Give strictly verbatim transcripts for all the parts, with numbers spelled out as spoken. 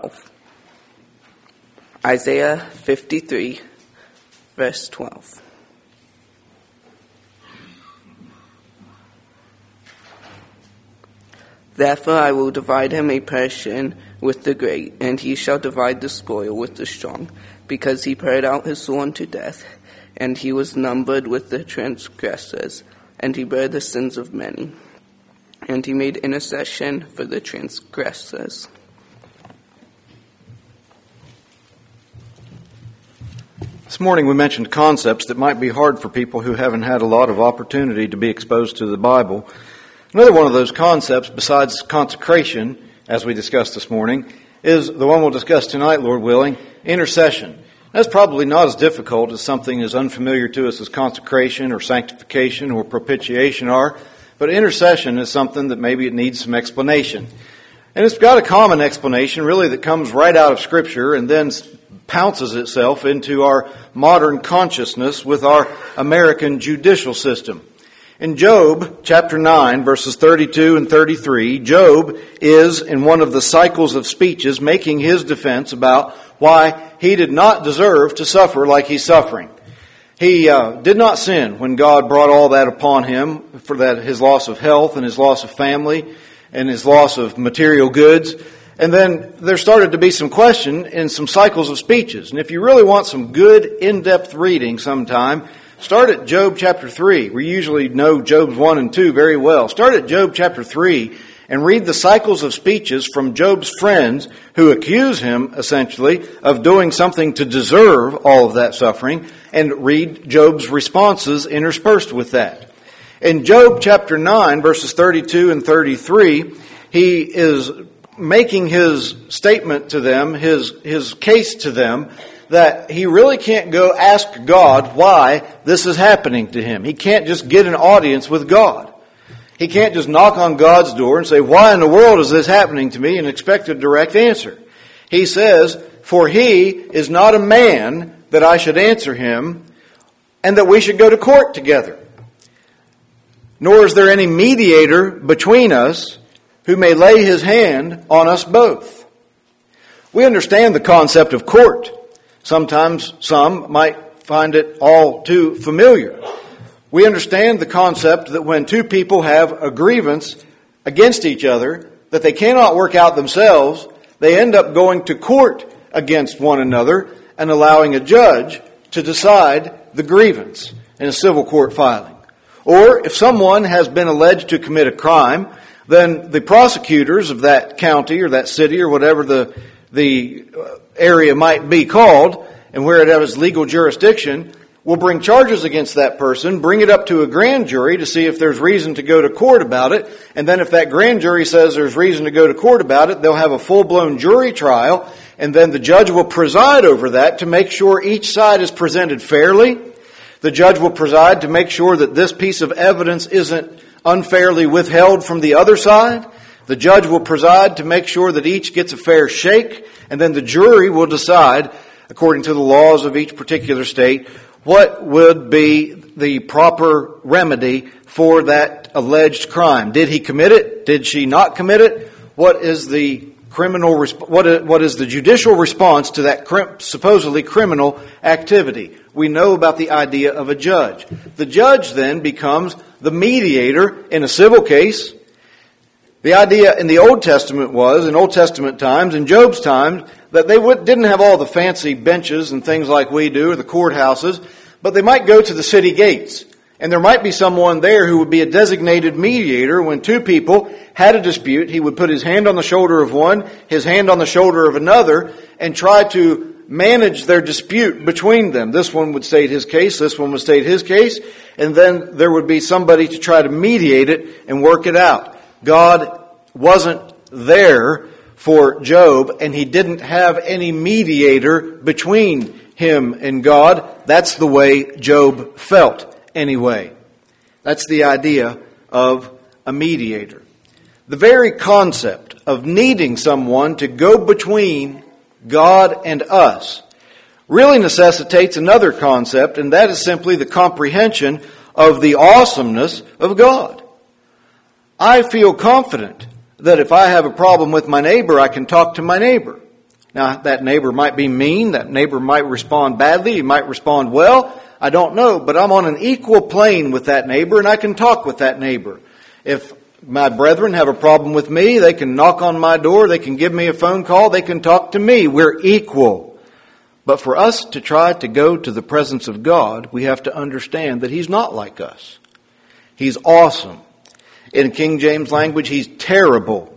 twelve. Isaiah fifty-three, verse twelve. Therefore I will divide him a portion with the great, and he shall divide the spoil with the strong, because he poured out his soul unto death, and he was numbered with the transgressors, and he bare the sins of many, and he made intercession for the transgressors. This morning we mentioned concepts that might be hard for people who haven't had a lot of opportunity to be exposed to the Bible. Another one of those concepts, besides consecration, as we discussed this morning, is the one we'll discuss tonight, Lord willing, intercession. That's probably not as difficult as something as unfamiliar to us as consecration or sanctification or propitiation are, but intercession is something that maybe it needs some explanation. And it's got a common explanation, really, that comes right out of Scripture and then pounces itself into our modern consciousness with our American judicial system. In Job chapter nine, verses thirty-two and thirty-three, Job is, in one of the cycles of speeches, making his defense about why he did not deserve to suffer like he's suffering. He uh, did not sin when God brought all that upon him, for that his loss of health and his loss of family and his loss of material goods. And then there started to be some question in some cycles of speeches. And if you really want some good in-depth reading sometime, start at Job chapter three. We usually know Job's one and two very well. Start at Job chapter three and read the cycles of speeches from Job's friends who accuse him, essentially, of doing something to deserve all of that suffering, and read Job's responses interspersed with that. In Job chapter nine, verses thirty-two and thirty-three, he is making his statement to them, his, his case to them, that he really can't go ask God why this is happening to him. He can't just get an audience with God. He can't just knock on God's door and say, why in the world is this happening to me, and expect a direct answer. He says, for he is not a man that I should answer him, and that we should go to court together. Nor is there any mediator between us who may lay his hand on us both. We understand the concept of court. Sometimes some might find it all too familiar. We understand the concept that when two people have a grievance against each other that they cannot work out themselves, they end up going to court against one another and allowing a judge to decide the grievance in a civil court filing. Or if someone has been alleged to commit a crime, then the prosecutors of that county or that city or whatever the the area might be called, and where it has legal jurisdiction, will bring charges against that person, bring it up to a grand jury to see if there's reason to go to court about it, and then if that grand jury says there's reason to go to court about it, they'll have a full-blown jury trial, and then the judge will preside over that to make sure each side is presented fairly. The judge will preside to make sure that this piece of evidence isn't unfairly withheld from the other side. The judge will preside to make sure that each gets a fair shake, and then the jury will decide, according to the laws of each particular state, what would be the proper remedy for that alleged crime. Did he commit it? Did she not commit it? What is the criminal what is, what is the judicial response to that crim, supposedly criminal activity? We know about the idea of a judge. The judge then becomes the mediator in a civil case. The idea in the Old Testament was, in Old Testament times, in Job's times, that they would, didn't have all the fancy benches and things like we do, or the courthouses, but they might go to the city gates. And there might be someone there who would be a designated mediator. When two people had a dispute, he would put his hand on the shoulder of one, his hand on the shoulder of another, and try to manage their dispute between them. This one would state his case, this one would state his case, and then there would be somebody to try to mediate it and work it out. God wasn't there for Job, and he didn't have any mediator between him and God. That's the way Job felt anyway. That's the idea of a mediator. The very concept of needing someone to go between God and us really necessitates another concept, and that is simply the comprehension of the awesomeness of God. I feel confident that if I have a problem with my neighbor, I can talk to my neighbor. Now, that neighbor might be mean. That neighbor might respond badly. He might respond well. I don't know. But I'm on an equal plane with that neighbor, and I can talk with that neighbor. If my brethren have a problem with me, they can knock on my door. They can give me a phone call. They can talk to me. We're equal. But for us to try to go to the presence of God, we have to understand that He's not like us. He's awesome. In King James language, He's terrible.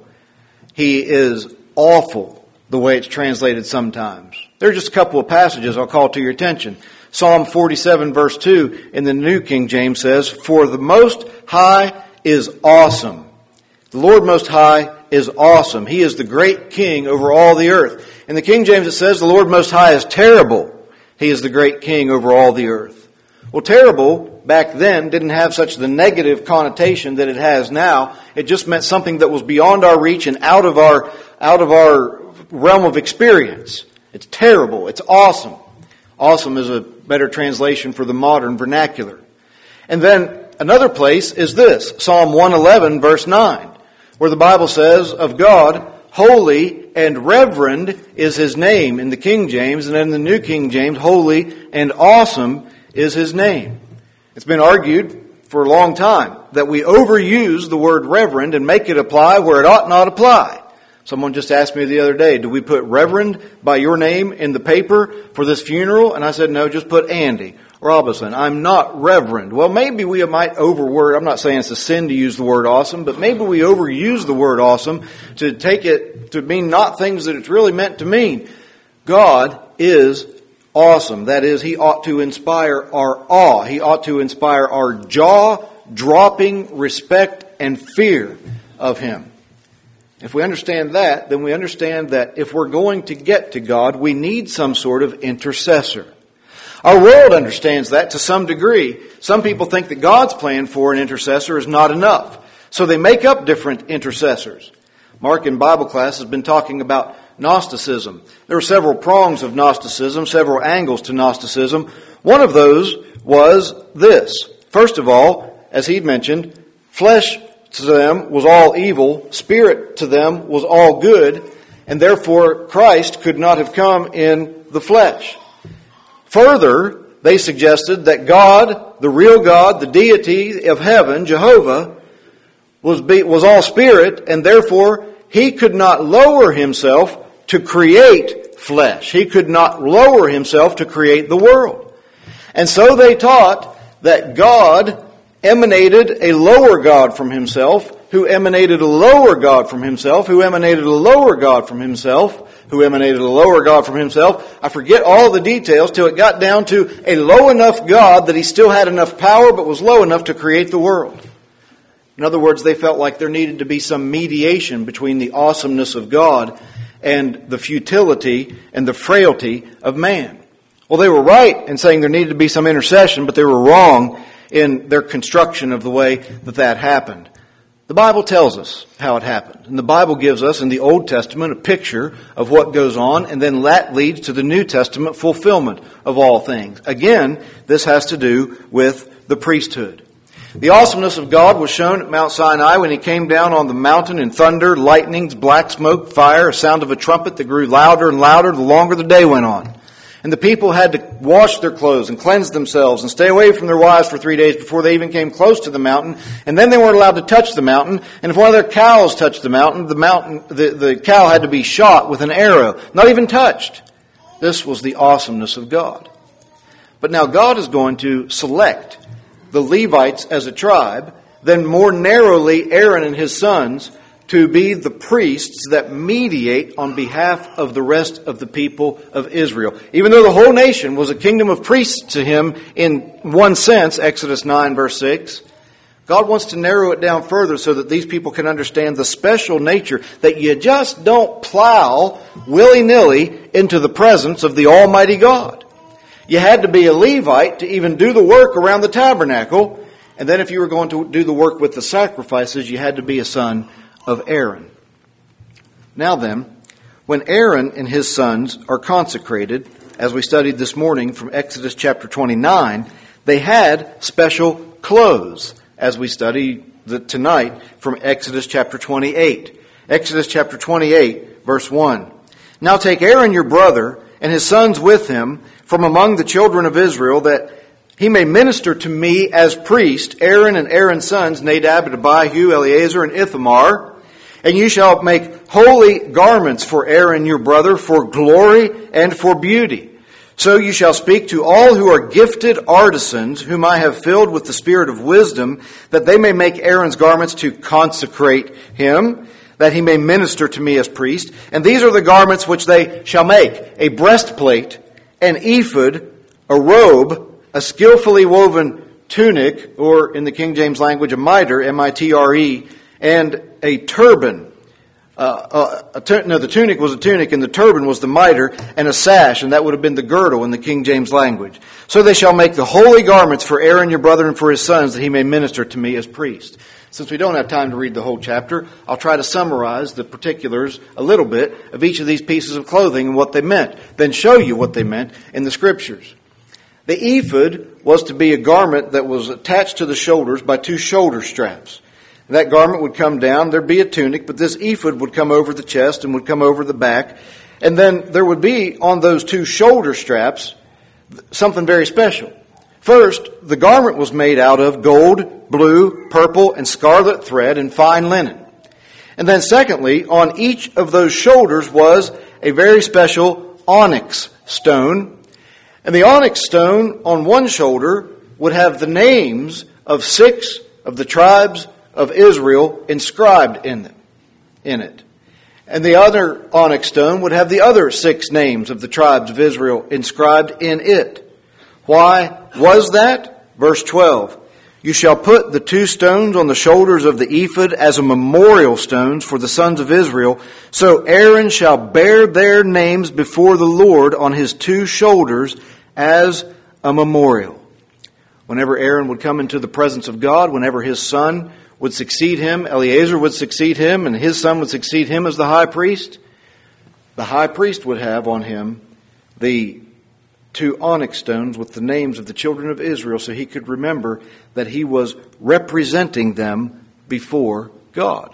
He is awful, the way it's translated sometimes. There are just a couple of passages I'll call to your attention. Psalm forty-seven verse two in the New King James says, "For the Most High is awesome." The Lord Most High is awesome. He is the great King over all the earth. In the King James it says, "The Lord Most High is terrible. He is the great King over all the earth." Well, terrible back then didn't have such the negative connotation that it has now. It just meant something that was beyond our reach and out of our out of our realm of experience. It's terrible. It's awesome. Awesome is a better translation for the modern vernacular. And then another place is this, Psalm one eleven verse nine, where the Bible says of God, "Holy and reverend is His name," in the King James, and in the New King James, "Holy and awesome is His name." It's been argued for a long time that we overuse the word reverend and make it apply where it ought not apply. Someone just asked me the other day, do we put Reverend by your name in the paper for this funeral? And I said, no, just put Andy Robinson. I'm not Reverend. Well, maybe we might overword. I'm not saying it's a sin to use the word awesome, but maybe we overuse the word awesome to take it to mean not things that it's really meant to mean. God is awesome. That is, He ought to inspire our awe. He ought to inspire our jaw-dropping respect and fear of Him. If we understand that, then we understand that if we're going to get to God, we need some sort of intercessor. Our world understands that to some degree. Some people think that God's plan for an intercessor is not enough, so they make up different intercessors. Mark in Bible class has been talking about Gnosticism. There are several prongs of Gnosticism, several angles to Gnosticism. One of those was this. First of all, as he mentioned, flesh to them was all evil, spirit to them was all good, and therefore Christ could not have come in the flesh. Further, they suggested that God, the real God, the deity of heaven, Jehovah, was be, was all spirit, and therefore He could not lower Himself to create flesh. He could not lower Himself to create the world. And so they taught that God emanated a lower God from Himself, who emanated a lower God from Himself, who emanated a lower God from Himself, who emanated a lower God from Himself. I forget all the details till it got down to a low enough God that He still had enough power but was low enough to create the world. In other words, they felt like there needed to be some mediation between the awesomeness of God and the futility and the frailty of man. Well, they were right in saying there needed to be some intercession, but they were wrong in their construction of the way that that happened. The Bible tells us how it happened. And the Bible gives us in the Old Testament a picture of what goes on, and then that leads to the New Testament fulfillment of all things. Again, this has to do with the priesthood. The awesomeness of God was shown at Mount Sinai when He came down on the mountain in thunder, lightnings, black smoke, fire, a sound of a trumpet that grew louder and louder the longer the day went on. And the people had to wash their clothes and cleanse themselves and stay away from their wives for three days before they even came close to the mountain. And then they weren't allowed to touch the mountain. And if one of their cows touched the mountain, the mountain, the, the cow had to be shot with an arrow, not even touched. This was the awesomeness of God. But now God is going to select the Levites as a tribe, then more narrowly Aaron and his sons, to be the priests that mediate on behalf of the rest of the people of Israel. Even though the whole nation was a kingdom of priests to Him in one sense, Exodus nine verse six, God wants to narrow it down further so that these people can understand the special nature that you just don't plow willy-nilly into the presence of the Almighty God. You had to be a Levite to even do the work around the tabernacle, and then if you were going to do the work with the sacrifices, you had to be a son of Aaron. Now then, when Aaron and his sons are consecrated, as we studied this morning from Exodus chapter twenty-nine, they had special clothes, as we study the, tonight from Exodus chapter twenty-eight. Exodus chapter twenty-eight, verse one. Now take Aaron your brother and his sons with him from among the children of Israel, that he may minister to me as priest, Aaron and Aaron's sons, Nadab and Abihu, Eleazar and Ithamar. And you shall make holy garments for Aaron your brother, for glory and for beauty. So you shall speak to all who are gifted artisans, whom I have filled with the spirit of wisdom, that they may make Aaron's garments to consecrate him, that he may minister to me as priest. And these are the garments which they shall make: a breastplate, an ephod, a robe, a skillfully woven tunic, or in the King James language, a mitre, M I T R E, and a turban. Uh, a, a tur- no, the tunic was a tunic, and the turban was the mitre, and a sash, and that would have been the girdle in the King James language. So they shall make the holy garments for Aaron your brother and for his sons, that he may minister to me as priest. Since we don't have time to read the whole chapter, I'll try to summarize the particulars a little bit of each of these pieces of clothing and what they meant, then show you what they meant in the Scriptures. The ephod was to be a garment that was attached to the shoulders by two shoulder straps. That garment would come down, there'd be a tunic, but this ephod would come over the chest and would come over the back. And then there would be on those two shoulder straps something very special. First, the garment was made out of gold, blue, purple, and scarlet thread and fine linen. And then secondly, on each of those shoulders was a very special onyx stone. And the onyx stone on one shoulder would have the names of six of the tribes of Israel inscribed in them, in it. And the other onyx stone would have the other six names of the tribes of Israel inscribed in it. Why was that? Verse twelve. You shall put the two stones on the shoulders of the ephod as a memorial stones for the sons of Israel. So Aaron shall bear their names before the Lord on his two shoulders as a memorial. Whenever Aaron would come into the presence of God, whenever his son would succeed him, Eleazar would succeed him, and his son would succeed him as the high priest, the high priest would have on him the two onyx stones with the names of the children of Israel, so he could remember that he was representing them before God.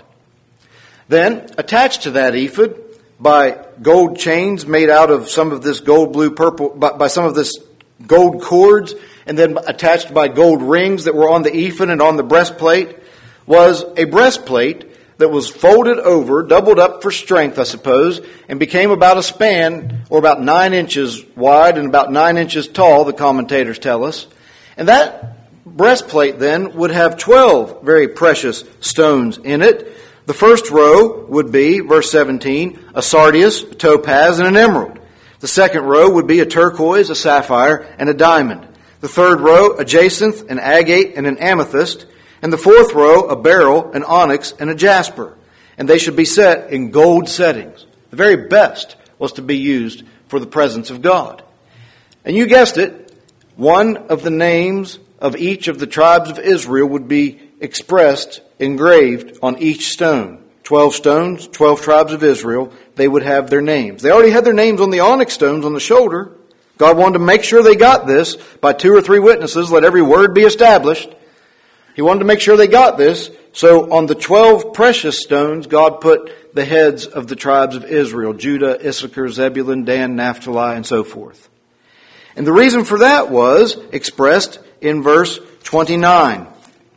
Then, attached to that ephod by gold chains made out of some of this gold, blue, purple, by, by some of this gold cords, and then attached by gold rings that were on the ephod and on the breastplate, was a breastplate that was folded over, doubled up for strength, I suppose, and became about a span, or about nine inches wide and about nine inches tall, the commentators tell us. And that breastplate then would have twelve very precious stones in it. The first row would be, verse seventeen, a sardius, a topaz, and an emerald. The second row would be a turquoise, a sapphire, and a diamond. The third row, a jacinth, an agate, and an amethyst. And the fourth row, a beryl, an onyx, and a jasper. And they should be set in gold settings. The very best was to be used for the presence of God. And you guessed it, one of the names of each of the tribes of Israel would be expressed, engraved on each stone. Twelve stones, twelve tribes of Israel, they would have their names. They already had their names on the onyx stones on the shoulder. God wanted to make sure they got this by two or three witnesses. Let every word be established. He wanted to make sure they got this. So on the twelve precious stones, God put the heads of the tribes of Israel: Judah, Issachar, Zebulun, Dan, Naphtali, and so forth. And the reason for that was expressed in verse twenty-nine.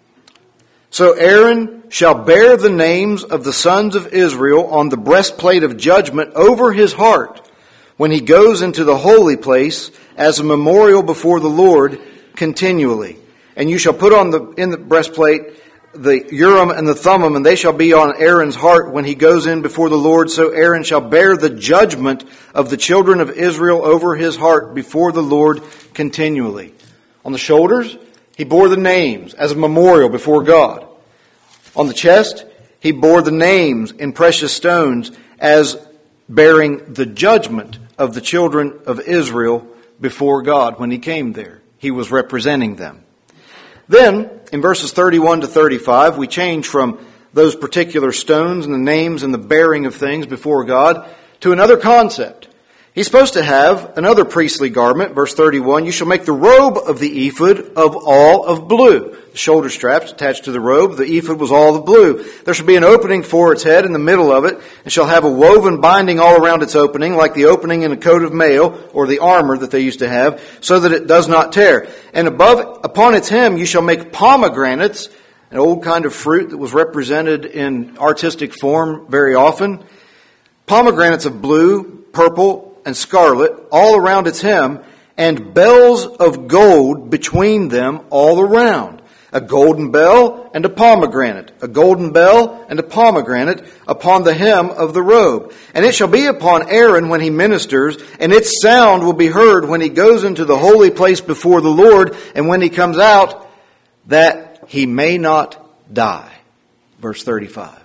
So Aaron shall bear the names of the sons of Israel on the breastplate of judgment over his heart when he goes into the holy place as a memorial before the Lord continually. And you shall put on the in the breastplate the Urim and the Thummim, and they shall be on Aaron's heart when he goes in before the Lord. So Aaron shall bear the judgment of the children of Israel over his heart before the Lord continually. On the shoulders, he bore the names as a memorial before God. On the chest, he bore the names in precious stones as bearing the judgment of the children of Israel before God when he came there. He was representing them. Then, in verses thirty-one to thirty-five, we change from those particular stones and the names and the bearing of things before God to another concept. He's supposed to have another priestly garment, verse thirty-one. You shall make the robe of the ephod of all of blue. The shoulder straps attached to the robe, the ephod was all of blue. There shall be an opening for its head in the middle of it, and shall have a woven binding all around its opening, like the opening in a coat of mail, or the armor that they used to have, so that it does not tear. And above, upon its hem, you shall make pomegranates, an old kind of fruit that was represented in artistic form very often. Pomegranates of blue, purple, and scarlet all around its hem, and bells of gold between them all around. A golden bell and a pomegranate, a golden bell and a pomegranate upon the hem of the robe. And it shall be upon Aaron when he ministers, and its sound will be heard when he goes into the holy place before the Lord, and when he comes out, that he may not die. Verse thirty-five.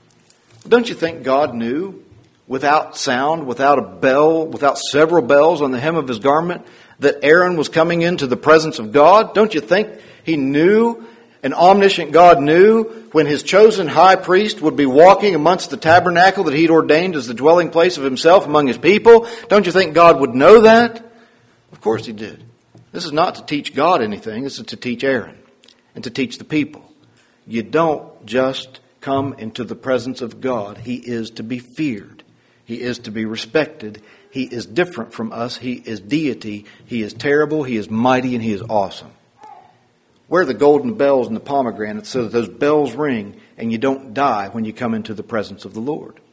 Don't you think God knew, without sound, without a bell, without several bells on the hem of his garment, that Aaron was coming into the presence of God? Don't you think he knew, an omniscient God knew, when his chosen high priest would be walking amongst the tabernacle that he'd ordained as the dwelling place of himself among his people? Don't you think God would know that? Of course he did. This is not to teach God anything. This is to teach Aaron and to teach the people. You don't just come into the presence of God. He is to be feared. He is to be respected. He is different from us. He is deity. He is terrible. He is mighty, and he is awesome. Wear the golden bells and the pomegranates so that those bells ring and you don't die when you come into the presence of the Lord.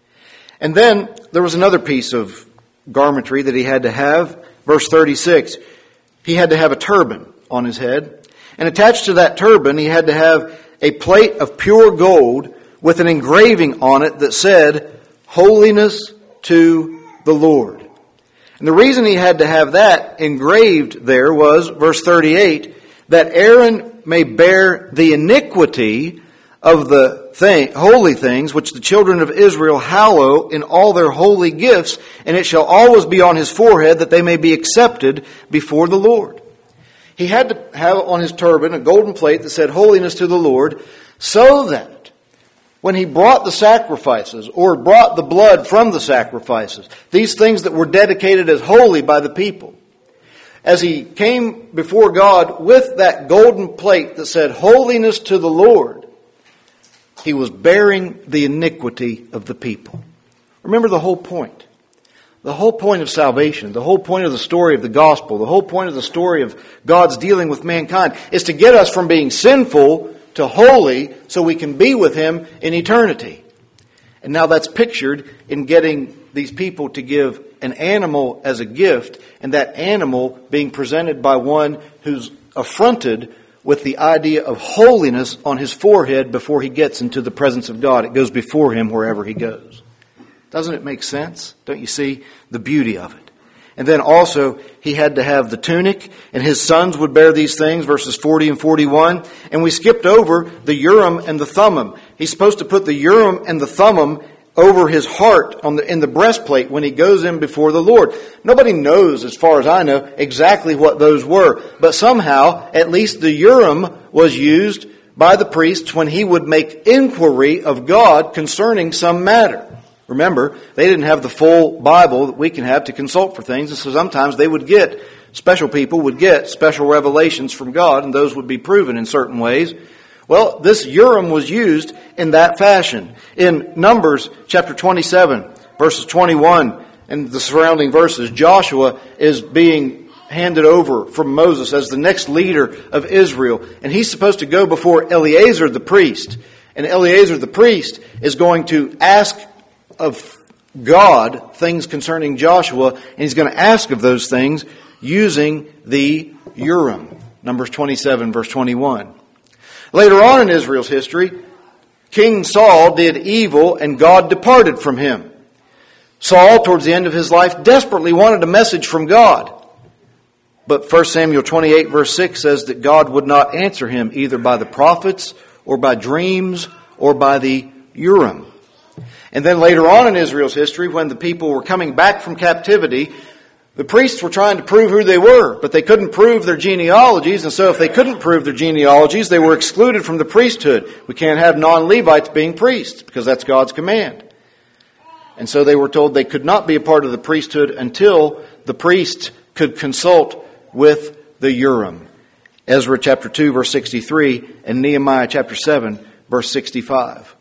And then there was another piece of garmentry that he had to have. Verse thirty-six, he had to have a turban on his head. And attached to that turban, he had to have a plate of pure gold with an engraving on it that said, Holiness to the Lord. And the reason he had to have that engraved there was, verse thirty-eight, that Aaron may bear the iniquity of the thing, holy things which the children of Israel hallow in all their holy gifts, and it shall always be on his forehead that they may be accepted before the Lord. He had to have on his turban a golden plate that said, Holiness to the Lord, so that when he brought the sacrifices, or brought the blood from the sacrifices, these things that were dedicated as holy by the people, as he came before God with that golden plate that said, Holiness to the Lord, he was bearing the iniquity of the people. Remember the whole point. The whole point of salvation, the whole point of the story of the gospel, the whole point of the story of God's dealing with mankind is to get us from being sinful to holy so we can be with him in eternity. And now that's pictured in getting these people to give an animal as a gift, and that animal being presented by one who's affronted with the idea of holiness on his forehead before he gets into the presence of God. It goes before him wherever he goes. Doesn't it make sense? Don't you see the beauty of it? And then also, he had to have the tunic, and his sons would bear these things, verses forty and forty-one. And we skipped over the Urim and the Thummim. He's supposed to put the Urim and the Thummim over his heart on the, in the breastplate when he goes in before the Lord. Nobody knows, as far as I know, exactly what those were. But somehow, at least the Urim was used by the priests when he would make inquiry of God concerning some matter. Remember, they didn't have the full Bible that we can have to consult for things, and so sometimes they would get, special people would get special revelations from God, and those would be proven in certain ways. Well, this Urim was used in that fashion. In Numbers chapter twenty-seven, verses twenty-one, and the surrounding verses, Joshua is being handed over from Moses as the next leader of Israel, and he's supposed to go before Eleazar the priest. And Eleazar the priest is going to ask of God things concerning Joshua, and he's going to ask of those things using the Urim. Numbers twenty-seven, verse twenty-one. Later on in Israel's history, King Saul did evil and God departed from him. Saul, towards the end of his life, desperately wanted a message from God. But First Samuel twenty-eight, verse six says that God would not answer him either by the prophets or by dreams or by the Urim. And then later on in Israel's history, when the people were coming back from captivity, the priests were trying to prove who they were, but they couldn't prove their genealogies, and so if they couldn't prove their genealogies, they were excluded from the priesthood. We can't have non-Levites being priests, because that's God's command. And so they were told they could not be a part of the priesthood until the priest could consult with the Urim. Ezra chapter two, verse sixty-three, and Nehemiah chapter seven, verse sixty-five.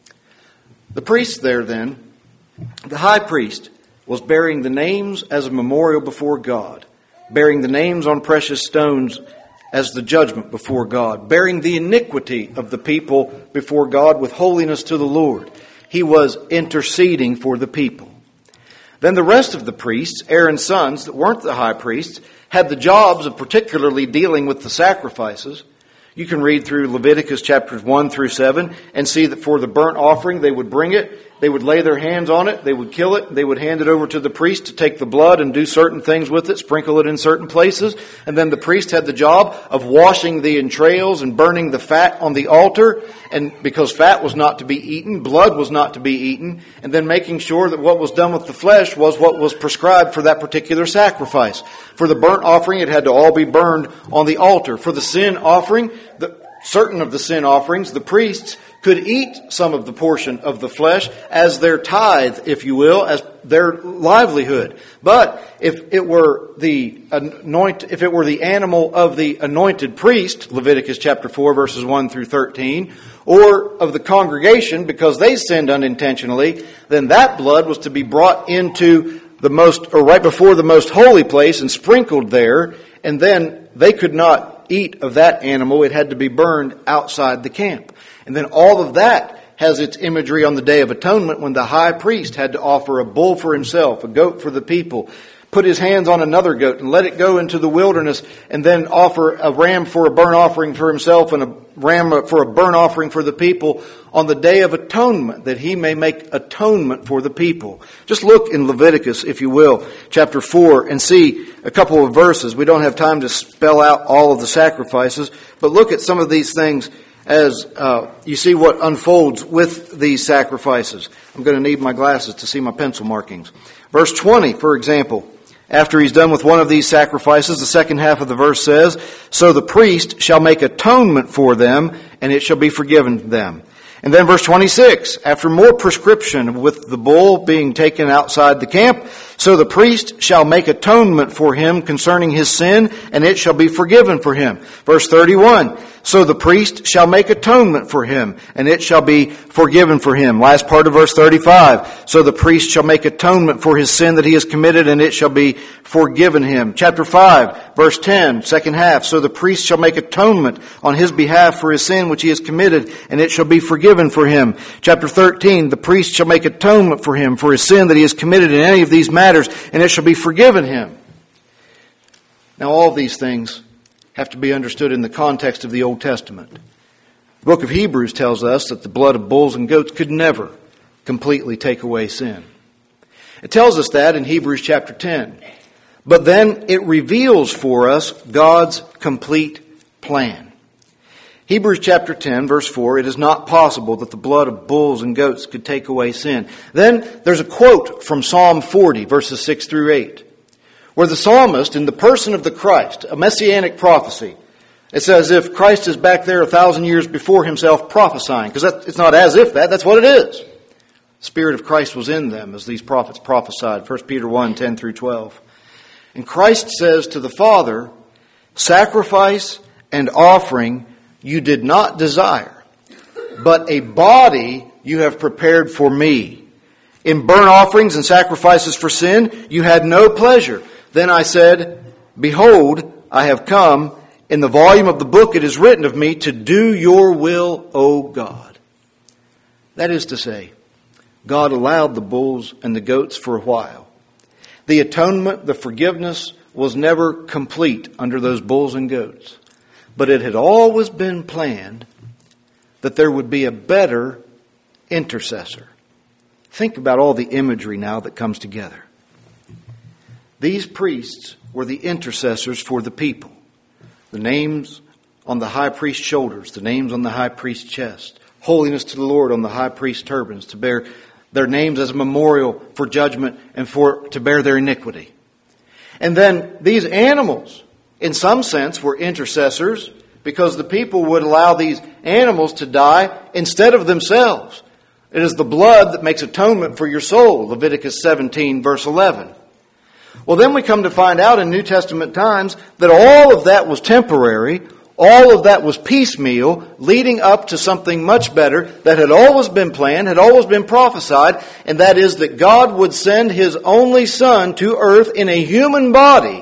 The priest there then, the high priest, was bearing the names as a memorial before God, bearing the names on precious stones as the judgment before God, bearing the iniquity of the people before God with holiness to the Lord. He was interceding for the people. Then the rest of the priests, Aaron's sons, that weren't the high priests, had the jobs of particularly dealing with the sacrifices. You can read through Leviticus chapters one through seven and see that for the burnt offering they would bring it, they would lay their hands on it, they would kill it, they would hand it over to the priest to take the blood and do certain things with it, sprinkle it in certain places. And then the priest had the job of washing the entrails and burning the fat on the altar. And because fat was not to be eaten, blood was not to be eaten. And then making sure that what was done with the flesh was what was prescribed for that particular sacrifice. For the burnt offering, it had to all be burned on the altar. For the sin offering, the, certain of the sin offerings, the priests could eat some of the portion of the flesh as their tithe, if you will, as their livelihood. But if it were the anoint, if it were the animal of the anointed priest, Leviticus chapter four, verses one through thirteen, or of the congregation because they sinned unintentionally, then that blood was to be brought into the most, or right before the most holy place and sprinkled there, and then they could not eat of that animal. It had to be burned outside the camp. And then all of that has its imagery on the Day of Atonement when the high priest had to offer a bull for himself, a goat for the people, put his hands on another goat and let it go into the wilderness, and then offer a ram for a burnt offering for himself and a ram for a burnt offering for the people on the Day of Atonement, that he may make atonement for the people. Just look in Leviticus, if you will, chapter four, and see a couple of verses. We don't have time to spell out all of the sacrifices, but look at some of these things as uh, you see what unfolds with these sacrifices. I'm going to need my glasses to see my pencil markings. Verse twenty, for example, after he's done with one of these sacrifices, the second half of the verse says, "So the priest shall make atonement for them, and it shall be forgiven them." And then verse twenty-six, after more prescription with the bull being taken outside the camp, "So the priest shall make atonement for him concerning his sin, and it shall be forgiven for him." Verse thirty-one, "So the priest shall make atonement for him, and it shall be forgiven for him." Last part of verse thirty-five, "So the priest shall make atonement for his sin that he has committed, and it shall be forgiven him." Chapter five, verse ten, second half, "So the priest shall make atonement on his behalf for his sin which he has committed, and it shall be forgiven for him." Chapter thirteen, "The priest shall make atonement for him for his sin that he has committed in any of these matters, and it shall be forgiven him." Now all of these things have to be understood in the context of the Old Testament. The book of Hebrews tells us that the blood of bulls and goats could never completely take away sin. It tells us that in Hebrews chapter ten. But then it reveals for us God's complete plan. Hebrews chapter ten, verse four, "It is not possible that the blood of bulls and goats could take away sin." Then there's a quote from Psalm forty, verses six through eight. Where the psalmist, in the person of the Christ, a messianic prophecy, it's as if Christ is back there a thousand years before himself prophesying, because it's not as if that, that's what it is. The Spirit of Christ was in them as these prophets prophesied, First Peter one, ten through twelve. And Christ says to the Father, "Sacrifice and offering you did not desire, but a body you have prepared for me. In burnt offerings and sacrifices for sin you had no pleasure. Then I said, Behold, I have come. In the volume of the book it is written of me to do your will, O God." That is to say, God allowed the bulls and the goats for a while. The atonement, the forgiveness was never complete under those bulls and goats. But it had always been planned that there would be a better intercessor. Think about all the imagery now that comes together. These priests were the intercessors for the people. The names on the high priest's shoulders, the names on the high priest's chest. Holiness to the Lord on the high priest's turbans, to bear their names as a memorial for judgment and for to bear their iniquity. And then these animals, in some sense, were intercessors because the people would allow these animals to die instead of themselves. It is the blood that makes atonement for your soul, Leviticus seventeen, verse eleven. Well, then we come to find out in New Testament times that all of that was temporary, all of that was piecemeal, leading up to something much better that had always been planned, had always been prophesied, and that is that God would send His only Son to earth in a human body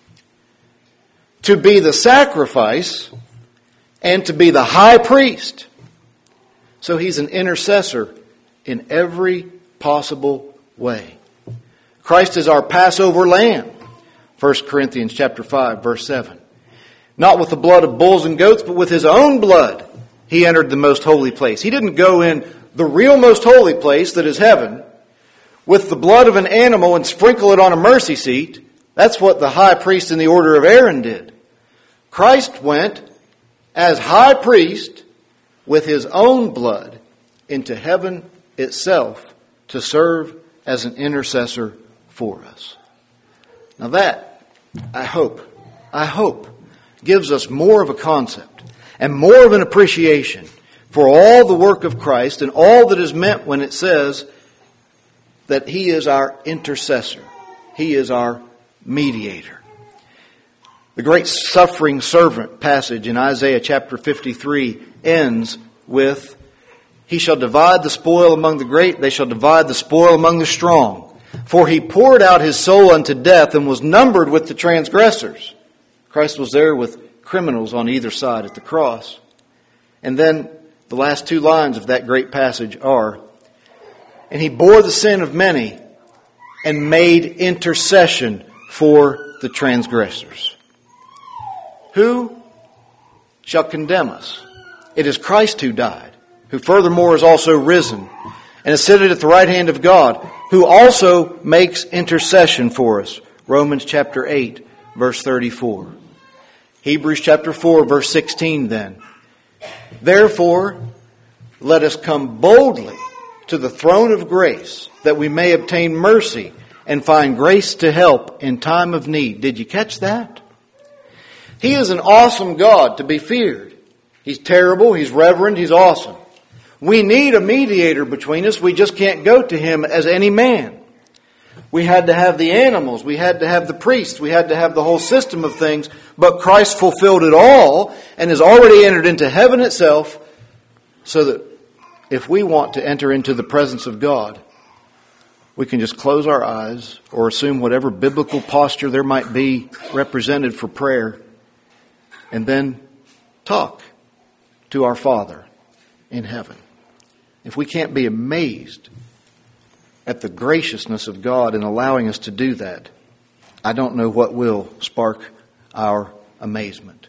to be the sacrifice and to be the high priest. So He's an intercessor in every possible way. Christ is our Passover lamb, First Corinthians chapter five, verse seven. Not with the blood of bulls and goats, but with His own blood He entered the most holy place. He didn't go in the real most holy place that is heaven with the blood of an animal and sprinkle it on a mercy seat. That's what the high priest in the order of Aaron did. Christ went as high priest with His own blood into heaven itself to serve as an intercessor for us. Now that, I hope, I hope, gives us more of a concept and more of an appreciation for all the work of Christ and all that is meant when it says that He is our intercessor. He is our mediator. The great suffering servant passage in Isaiah chapter fifty-three ends with, He shall divide the spoil among the great, they shall divide the spoil among the strong. For He poured out His soul unto death and was numbered with the transgressors. Christ was there with criminals on either side at the cross. And then the last two lines of that great passage are, and He bore the sin of many and made intercession for the transgressors. Who shall condemn us? It is Christ who died, who furthermore is also risen and is seated at the right hand of God, who also makes intercession for us. Romans chapter eight, verse thirty-four. Hebrews chapter four, verse sixteen then. Therefore, let us come boldly to the throne of grace, that we may obtain mercy and find grace to help in time of need. Did you catch that? He is an awesome God to be feared. He's terrible, He's reverend, He's awesome. We need a mediator between us. We just can't go to Him as any man. We had to have the animals. We had to have the priests. We had to have the whole system of things. But Christ fulfilled it all and has already entered into heaven itself, so that if we want to enter into the presence of God, we can just close our eyes or assume whatever biblical posture there might be represented for prayer, and then talk to our Father in heaven. If we can't be amazed at the graciousness of God in allowing us to do that, I don't know what will spark our amazement.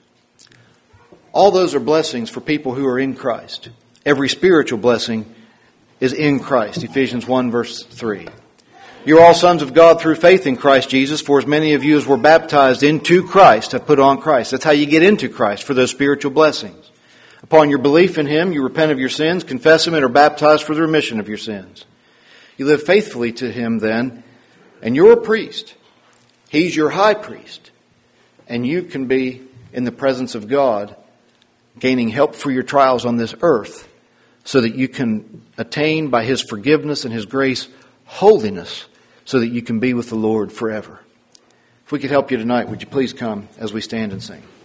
All those are blessings for people who are in Christ. Every spiritual blessing is in Christ. Ephesians one verse three. You're all sons of God through faith in Christ Jesus, for as many of you as were baptized into Christ have put on Christ. That's how you get into Christ, for those spiritual blessings. Upon your belief in Him, you repent of your sins, confess Him, and are baptized for the remission of your sins. You live faithfully to Him then, and you're a priest. He's your high priest. And you can be in the presence of God, gaining help for your trials on this earth, so that you can attain by His forgiveness and His grace holiness, so that you can be with the Lord forever. If we could help you tonight, would you please come as we stand and sing?